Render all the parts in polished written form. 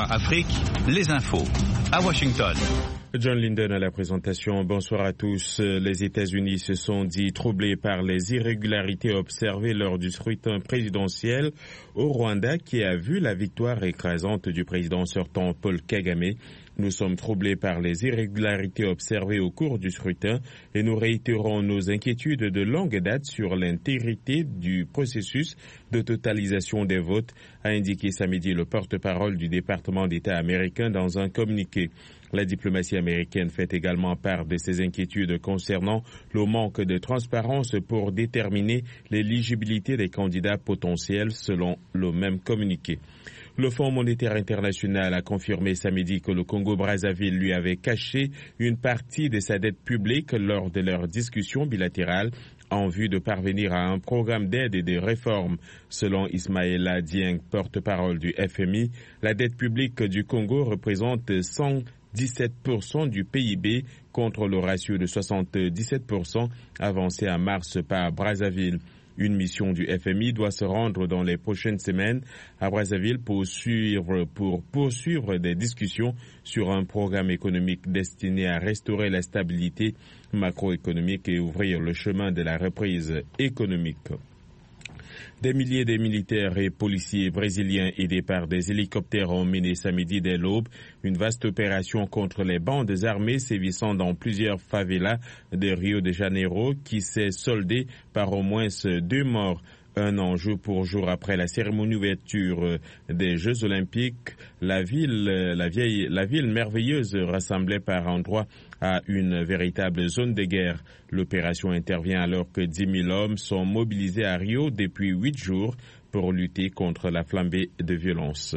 VOA Afrique, les infos. À Washington. John Linden à la présentation. Bonsoir à tous. Les États-Unis se sont dit troublés par les irrégularités observées lors du scrutin présidentiel au Rwanda qui a vu la victoire écrasante du président sortant Paul Kagame. Nous sommes troublés par les irrégularités observées au cours du scrutin et nous réitérons nos inquiétudes de longue date sur l'intégrité du processus de totalisation des votes, a indiqué samedi le porte-parole du département d'État américain dans un communiqué. La diplomatie américaine fait également part de ses inquiétudes concernant le manque de transparence pour déterminer l'éligibilité des candidats potentiels selon le même communiqué. Le Fonds monétaire international a confirmé samedi que le Congo-Brazzaville lui avait caché une partie de sa dette publique lors de leurs discussions bilatérales en vue de parvenir à un programme d'aide et de réforme. Selon Ismaïla Dieng, porte-parole du FMI, la dette publique du Congo représente 117% du PIB contre le ratio de 77% avancé en mars par Brazzaville. Une mission du FMI doit se rendre dans les prochaines semaines à Brazzaville pour poursuivre des discussions sur un programme économique destiné à restaurer la stabilité macroéconomique et ouvrir le chemin de la reprise économique. Des milliers de militaires et policiers brésiliens aidés par des hélicoptères ont mené samedi dès l'aube une vaste opération contre les bandes armées sévissant dans plusieurs favelas de Rio de Janeiro qui s'est soldée par au moins 2 morts. Un an jour pour jour après la cérémonie d'ouverture des Jeux Olympiques, la ville merveilleuse ressemblait par endroits à une véritable zone de guerre. L'opération intervient alors que 10 000 hommes sont mobilisés à Rio depuis 8 jours pour lutter contre la flambée de violence.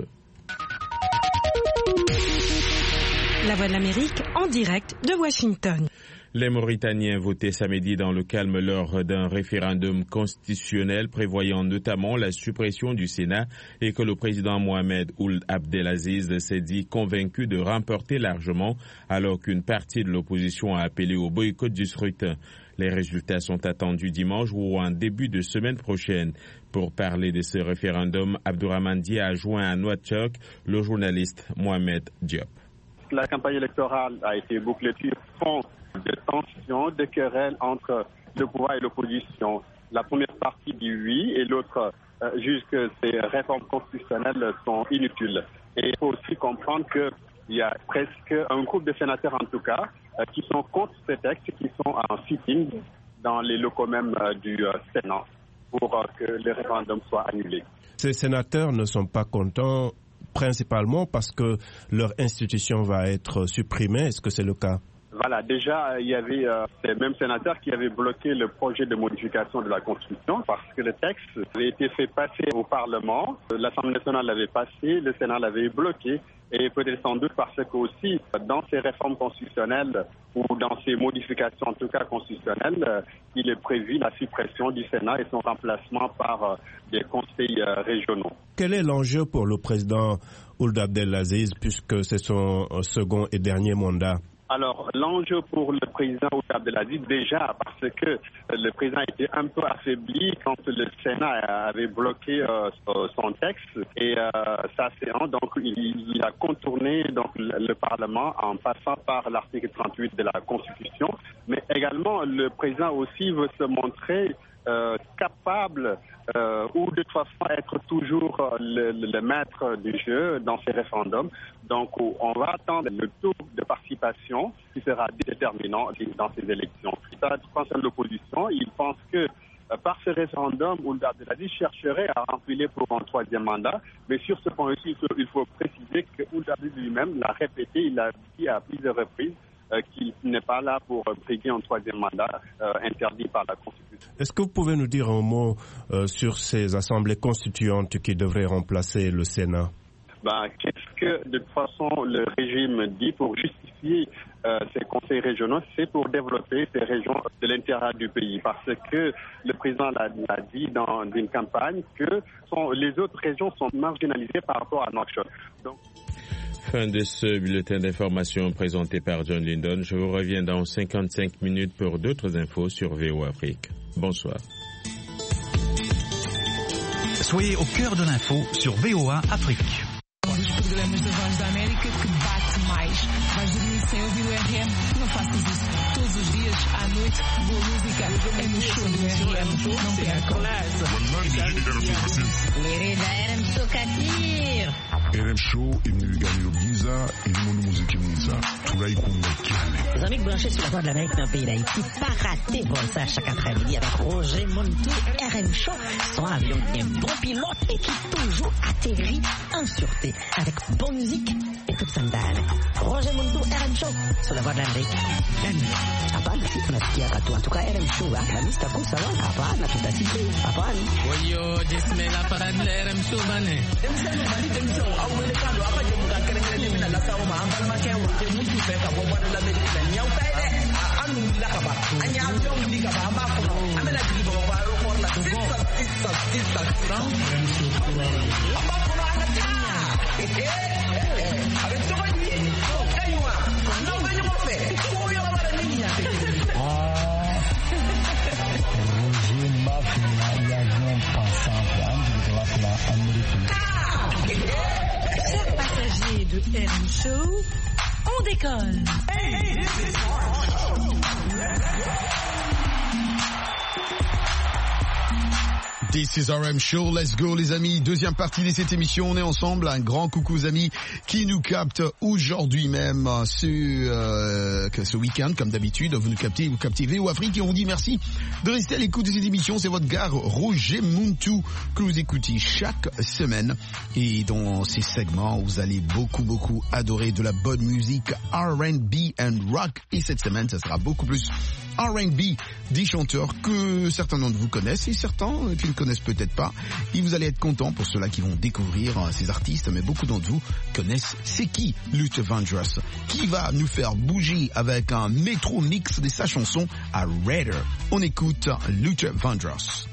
La Voix de l'Amérique en direct de Washington. Les Mauritaniens votaient samedi dans le calme lors d'un référendum constitutionnel prévoyant notamment la suppression du Sénat et que le président Mohamed Ould Abdelaziz s'est dit convaincu de remporter largement alors qu'une partie de l'opposition a appelé au boycott du scrutin. Les résultats sont attendus dimanche ou en début de semaine prochaine. Pour parler de ce référendum, Abdourahmane Dia a joint à Nouakchott le journaliste Mohamed Diop. La campagne électorale a été bouclée sur fond de tensions, de querelles entre le pouvoir et l'opposition. La première partie dit oui et l'autre juge que ces réformes constitutionnelles sont inutiles. Et il faut aussi comprendre qu'il y a presque un groupe de sénateurs en tout cas qui sont contre ces textes, qui sont en sitting dans les locaux même du Sénat pour que le référendum soit annulé. Ces sénateurs ne sont pas contents principalement parce que leur institution va être supprimée. Est-ce que c'est le cas ? Voilà, déjà, il y avait ces mêmes sénateurs qui avaient bloqué le projet de modification de la Constitution parce que le texte avait été fait passer au Parlement. L'Assemblée nationale l'avait passé, le Sénat l'avait bloqué. Et peut-être sans doute parce que aussi, dans ces réformes constitutionnelles ou dans ces modifications, en tout cas constitutionnelles, il est prévu la suppression du Sénat et son remplacement par des conseils régionaux. Quel est l'enjeu pour le président Ould Abdelaziz puisque c'est son second et dernier mandat ? Alors, l'enjeu pour le président Ould Abdelaziz, déjà, parce que le président était un peu affaibli quand le Sénat avait bloqué son texte et sa séance, donc il a contourné donc, le Parlement en passant par l'article 38 de la Constitution, mais également le président aussi veut se montrer capable ou de toute façon être toujours le maître du jeu dans ces référendums. Donc on va attendre le taux de participation qui sera déterminant dans ces élections. Ça concerne l'opposition, il pense que par ce référendum, Ould Abdelaziz chercherait à remplir pour un 3e mandat, mais sur ce point aussi, il faut préciser que Ould Abdelaziz lui-même l'a répété, il l'a dit à plusieurs reprises, qu'il n'est pas là pour briguer un 3e mandat interdit par la Constitution. Est-ce que vous pouvez nous dire un mot sur ces assemblées constituantes qui devraient remplacer le Sénat ? Qu'est-ce que de toute façon le régime dit pour justifier ces conseils régionaux? C'est pour développer ces régions de l'intérieur du pays. Parce que le président l'a dit dans une campagne que les autres régions sont marginalisées par rapport à Nouakchott. Fin de ce bulletin d'information présenté par John Linden. Je vous reviens dans 55 minutes pour d'autres infos sur VOA Afrique. Bonsoir. Soyez au cœur de l'info sur VOA Afrique. Rádios da América que bate mais. Vais dormir sem ouvir o RM? Não faças isso. Todos os dias, à noite, boa música é no show do RM. Não percam. Querida RM Show Katir. RM Show est venu gagner le Giza et le monde musique Giza. Tout là, il compte Les amis branchés sur la voie de l'Amérique dans le pays d'Haïti, pas rater bon ça chaque après-midi avec Roger Montou, RM Show, son avion qui est un bon pilote et qui toujours atterrit en sûreté avec bonne musique et toute sandale. Roger Montou, RM Show, sur la voie de l'Amérique. Hapana, si tunasikia katu. En tout cas, RM Show, la Mr. Kusa, hapana, tutasikia, hapana. Oyo, jisme la parade de RM Show, bane. Chers passagers de RM Show, on décolle. This is RM Show, let's go les amis, deuxième partie de cette émission, on est ensemble, un grand coucou aux amis qui nous captent aujourd'hui même, ce week-end comme d'habitude, vous captez VO Afrique et on vous dit merci de rester à l'écoute de cette émission, c'est votre gars Roger Montou que vous écoutez chaque semaine et dans ces segments vous allez beaucoup adorer de la bonne musique R&B and rock et cette semaine ça sera beaucoup plus R&B des chanteurs que certains d'entre vous connaissent et certains qui ne connaissent peut-être pas. Et vous allez être contents pour ceux-là qui vont découvrir ces artistes, mais beaucoup d'entre vous connaissent c'est qui Luther Vandross, qui va nous faire bouger avec un métro mix de sa chanson à Raider. On écoute Luther Vandross.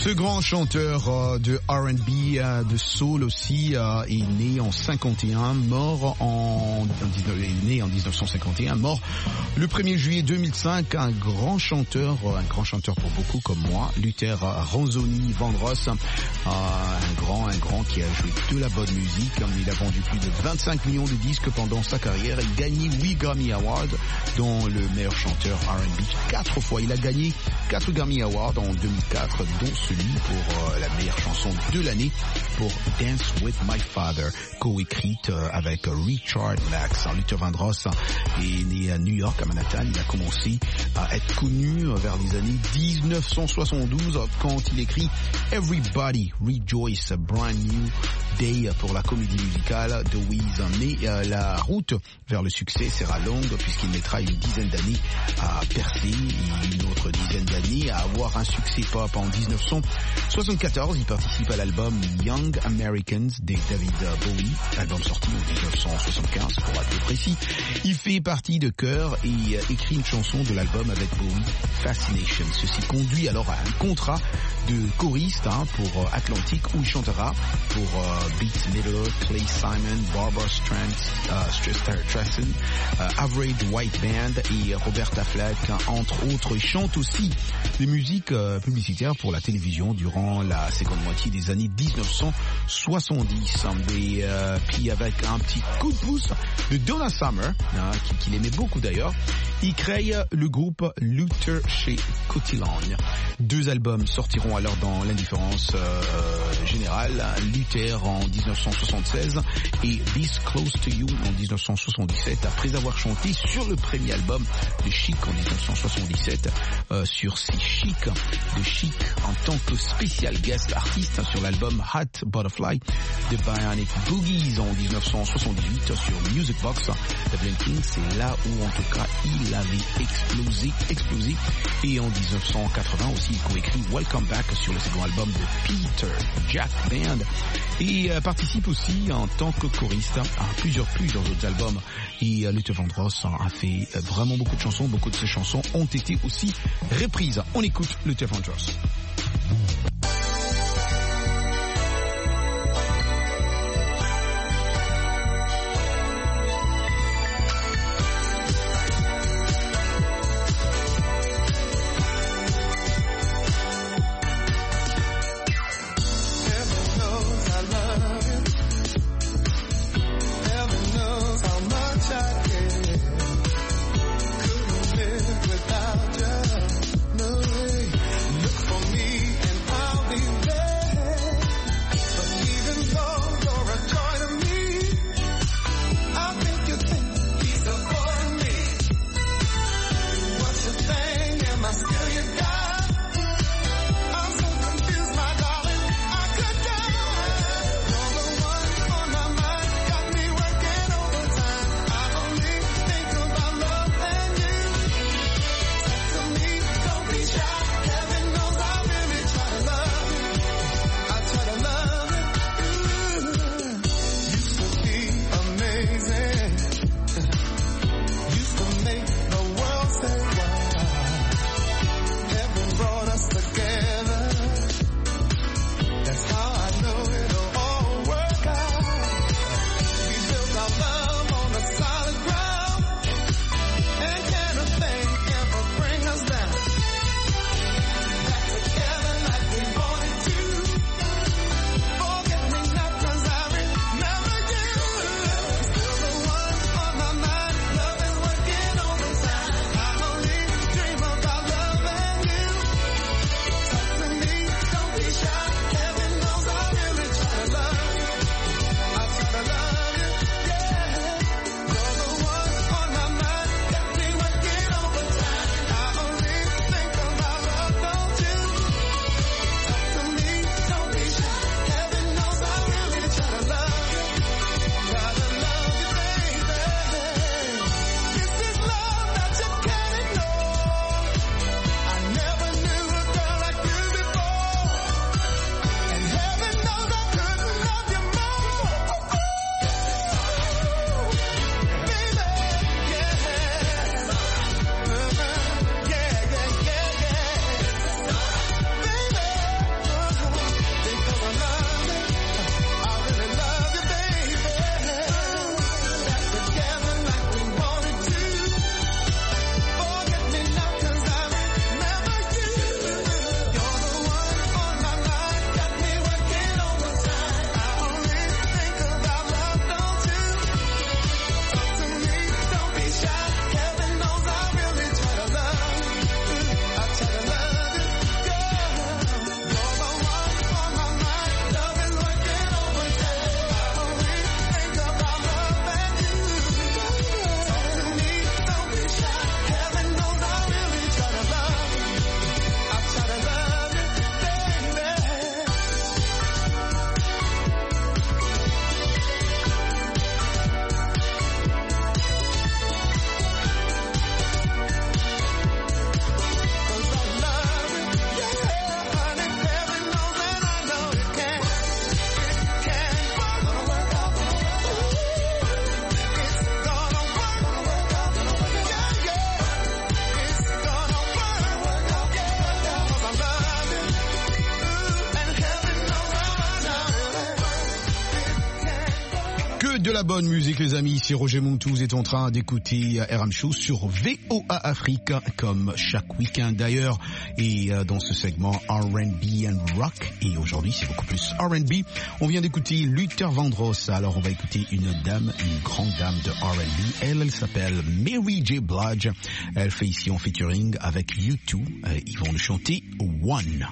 Ce grand chanteur de R&B, de soul aussi, est né en 51, est né en 1951, mort le 1er juillet 2005. Un grand chanteur pour beaucoup comme moi, Luther Ranzoni Vandross, un grand qui a joué de la bonne musique. Il a vendu plus de 25 millions de disques pendant sa carrière. Il a gagné 8 Grammy Awards, dont le meilleur chanteur R&B 4 fois. Il a gagné 4 Grammy Awards en 2004, dont celui pour la meilleure chanson de l'année pour Dance With My Father, coécrite avec Richard Max. Luther Vandross est né à New York, à Manhattan. Il a commencé à être connu vers les années 1972 quand il écrit Everybody Rejoice, a Brand New Day pour la comédie musicale de Wiz. Mais la route vers le succès sera longue puisqu'il mettra une dizaine d'années à percer et une autre dizaine d'années à avoir un succès pop. En 1974, il participe à l'album Young Americans de David Bowie, album sorti en 1975 pour être précis. Il fait partie de chœur et écrit une chanson de l'album avec Bowie, Fascination. Ceci conduit alors à un contrat de choriste pour Atlantic où il chantera pour Beats Midler, Clay Simon, Barbara Streisand, Average White Band et Roberta Flack, entre autres. Il chante aussi des musiques publicitaires pour la télévision durant la seconde moitié des années 1970. Et puis avec un petit coup de pouce de Donna Summer, qu'il aimait beaucoup d'ailleurs, il crée le groupe Luther chez Cotillion. 2 albums sortiront alors dans l'indifférence générale, Luther en 1976 et This Close to You en 1977, après avoir chanté sur le premier album de Chic en 1977, sur ces Chic de Chic en tant que spécial guest artiste sur l'album Hot Butterfly de Bionic Boogies en 1978 sur Music Box de Blinking. C'est là où en tout cas il avait explosé. Et en 1980 aussi il coécrit Welcome Back sur le second album de Peter Jack Band et participe aussi en tant que choriste à plusieurs autres albums. Et Luther Vandross a fait vraiment beaucoup de chansons. Beaucoup de ces chansons ont été aussi reprises. On écoute Luther Vandross. For me la bonne musique, les amis. Ici Roger Montouz est en train d'écouter RM Show sur VOA Afrique, comme chaque week-end d'ailleurs. Et dans ce segment R&B and Rock. Et aujourd'hui, c'est beaucoup plus R&B. On vient d'écouter Luther Vandross. Alors, on va écouter une grande dame de R&B. Elle s'appelle Mary J. Blige. Elle fait ici en featuring avec U2. Ils vont nous chanter One.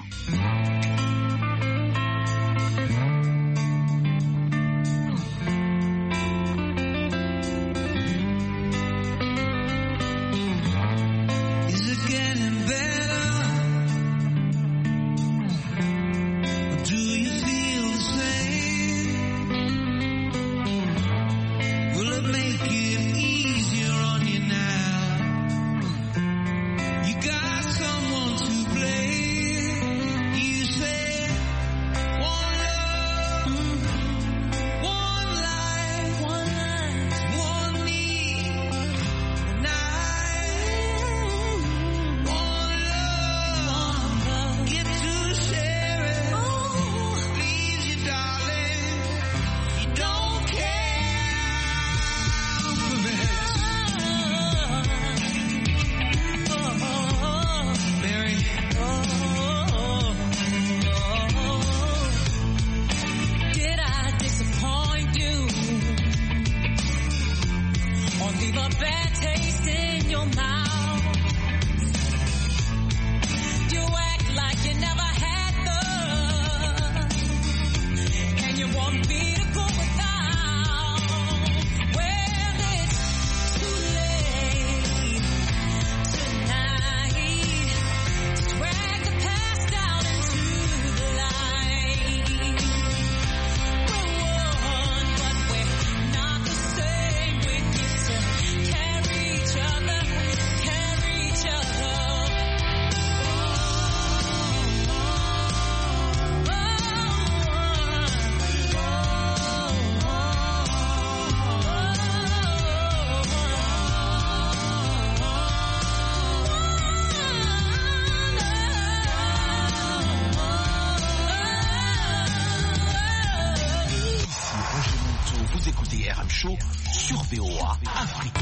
Sur VOA Afrique.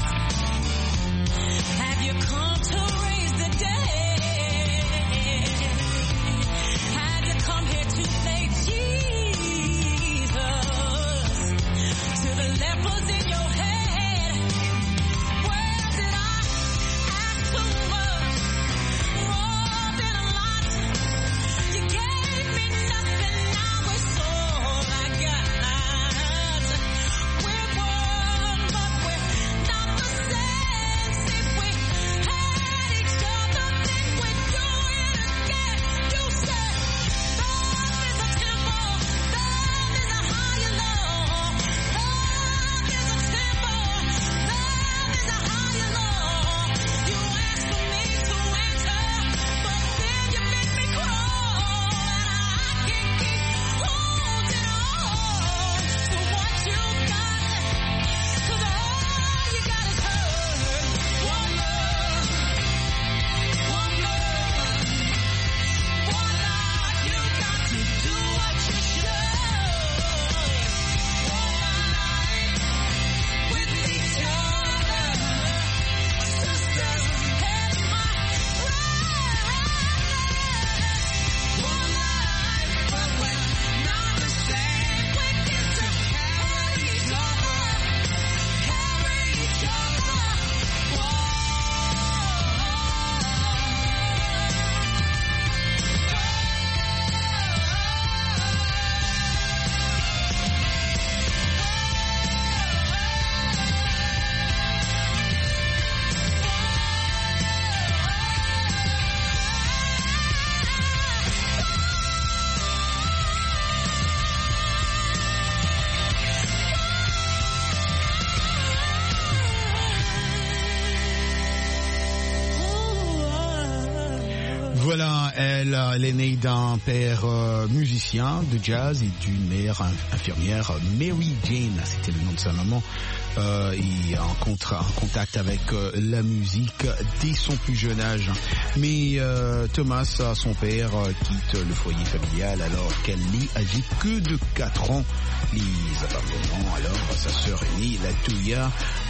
Have you come to raise the dead? Have you come here to play Jesus? To the lepers in your head. Where did I ask so much? More than a lot. You gave me nothing, now it's all I got. But we're not the same. See, we had each other then. Voilà, elle est née d'un père musicien de jazz et d'une mère infirmière, Mary Jane, c'était le nom de sa maman. Et en contact avec la musique dès son plus jeune âge. Mais Thomas, son père, quitte le foyer familial alors qu'elle n'est âgée que de 4 ans. Les abandonnant alors sa sœur aînée, Latoya,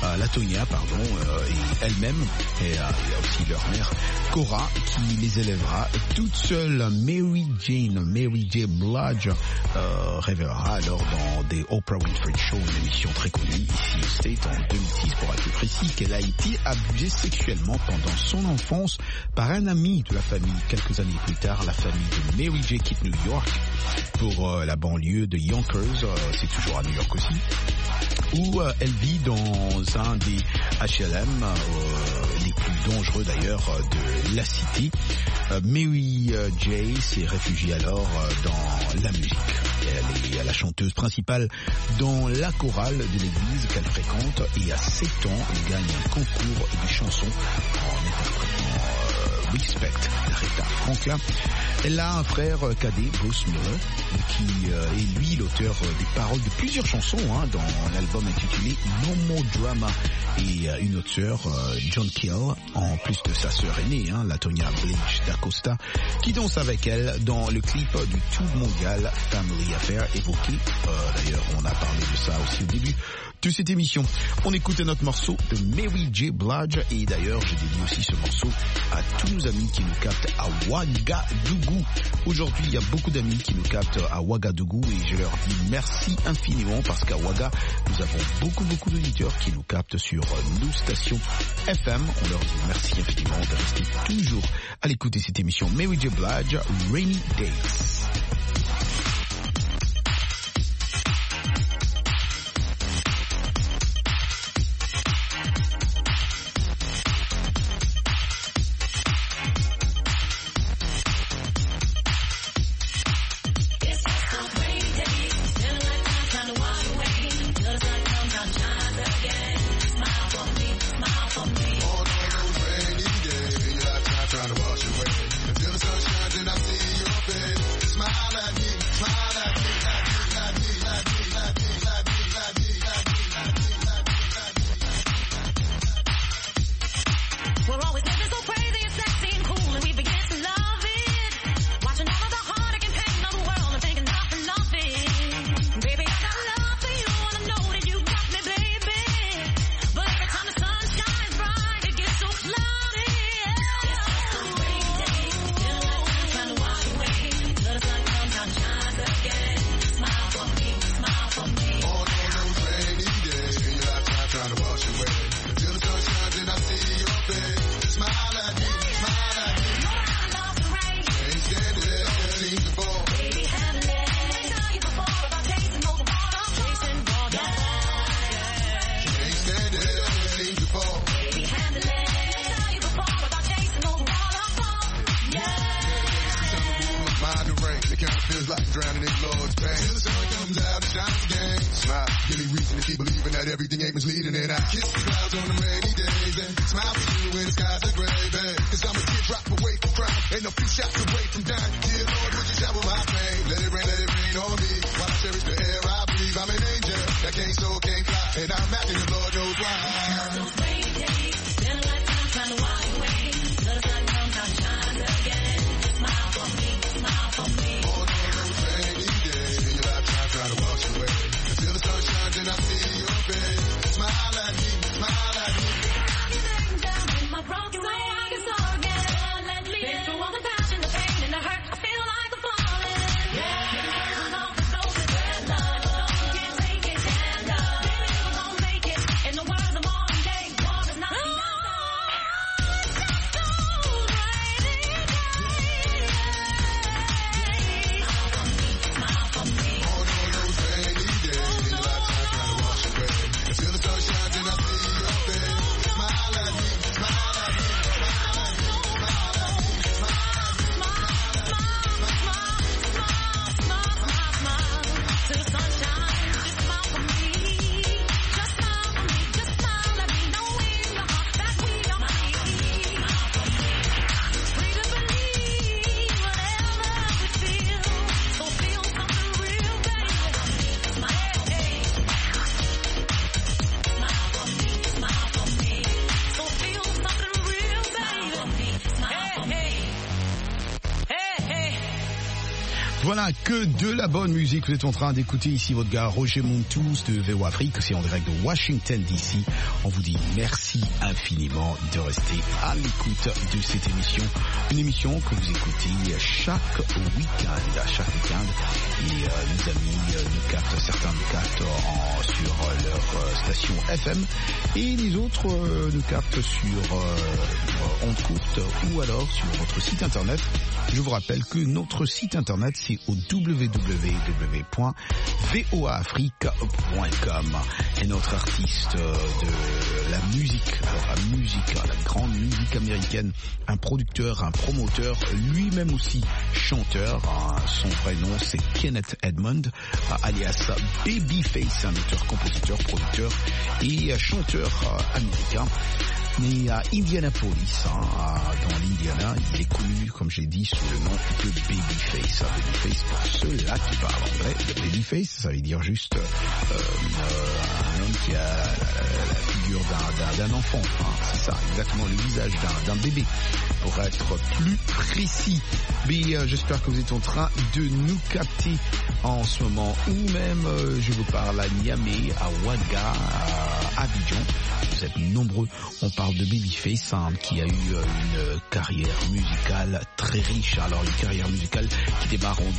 et elle-même, et il y a aussi leur mère, Cora, qui les élèvera toute seule. Mary J. Blige révélera alors dans The Oprah Winfrey Show, une émission très connue ici au States en 2006 pour être plus précis, qu'elle a été abusée sexuellement pendant son enfance par un ami de la famille. Quelques années plus tard, la famille de Mary J. quitte New York pour la banlieue de Yonkers, c'est toujours à New York aussi, où elle vit dans un des HLM les plus dangereux d'ailleurs de la cité. Mary J. s'est réfugiée alors dans la musique. Elle est la chanteuse principale dans la chorale de l'église qu'elle fréquente et à 7 ans, elle gagne un concours de chansons en interprétant Respect d'Aretha Franklin. Elle a un frère cadet, Bruce Miller, qui est lui l'auteur des paroles de plusieurs chansons dans l'album intitulé No More Drama, et une autre sœur, John Kill, en plus de sa sœur aînée, Latoya Blige d'Acosta, qui danse avec elle dans le clip du tube mondial Family Affair évoqué. D'ailleurs, on a parlé de ça aussi au début de cette émission. On écoute notre morceau de Mary J. Blige, et d'ailleurs je dédie aussi ce morceau à tous nos amis qui nous captent à Ouagadougou. Aujourd'hui il y a beaucoup d'amis qui nous captent à Ouagadougou et je leur dis merci infiniment parce qu'à Ouaga nous avons beaucoup d'auditeurs qui nous captent sur nos stations FM. On leur dit merci infiniment de rester toujours à l'écoute de cette émission. Mary J. Blige, Rainy Days. Voilà, que de la bonne musique. Vous êtes en train d'écouter ici votre gars Roger Montous de VOA Afrique. C'est en direct de Washington DC. On vous dit merci infiniment de rester à l'écoute de cette émission. Une émission que vous écoutez chaque week-end. Et nos amis nous captent, certains nous captent sur leur station FM. Et les autres nous captent sur ondes courtes ou alors sur votre site internet. Je vous rappelle que notre site internet c'est au www.voaafrique.com. Et notre artiste de la musique, la grande musique américaine, un producteur, un promoteur, lui-même aussi chanteur. Son vrai nom c'est Kenneth Edmond, alias Babyface, un auteur, compositeur, producteur et chanteur américain. Né à Indianapolis, dans l'Indiana, il est connu, comme j'ai dit, sous le nom de Babyface. Babyface, pour ceux-là qui parlent anglais, Babyface, ça veut dire juste un homme qui a la figure d'un enfant. C'est ça, exactement, le visage d'un bébé, pour être plus précis. Mais j'espère que vous êtes en train de nous capter en ce moment, ou même, je vous parle à Niamey, à Ouaga, à Abidjan. Vous êtes nombreux. On parle de Babyface, qui a eu une carrière musicale très riche. Alors une carrière musicale qui démarre en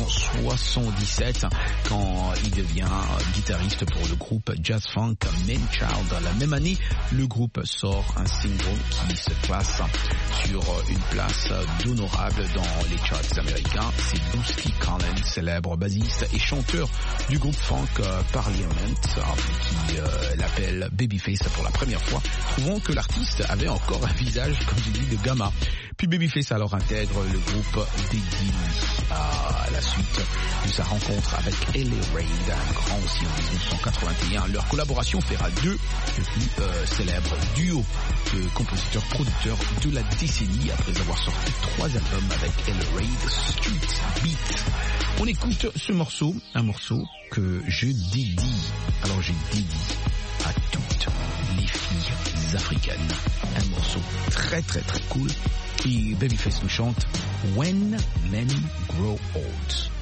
1977 quand il devient guitariste pour le groupe Jazz Funk Manchild. La même année, le groupe sort un single qui se place sur une place d'honorable dans les charts américains. C'est Bootsy Collins, célèbre bassiste et chanteur du groupe funk Parliament, qui l'appelle Babyface pour la première fois, trouvant que l'artiste avait encore un visage, comme j'ai dit, de gamin. Puis Babyface alors intègre le groupe Diddy à la suite de sa rencontre avec L.A. Reid, un grand aussi en 1981. Leur collaboration fera d'eux le plus célèbre duo de compositeurs-producteurs de la décennie après avoir sorti 3 albums avec L.A. Reid, Street Beat. On écoute ce morceau, un morceau que je dédie. Alors je dédie à toutes les filles africaines. Un morceau très très très cool. Et Babyface nous chante When Men Grow Old.